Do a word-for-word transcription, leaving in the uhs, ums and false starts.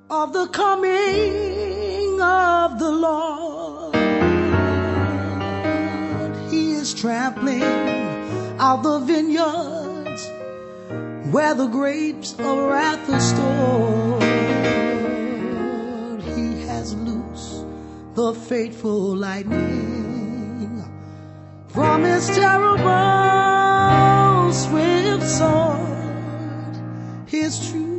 of the coming of the Lord. He is trampling out the vineyards where the grapes of wrath are stored. He has loosed the fateful lightning from his terrible swift sword. His truth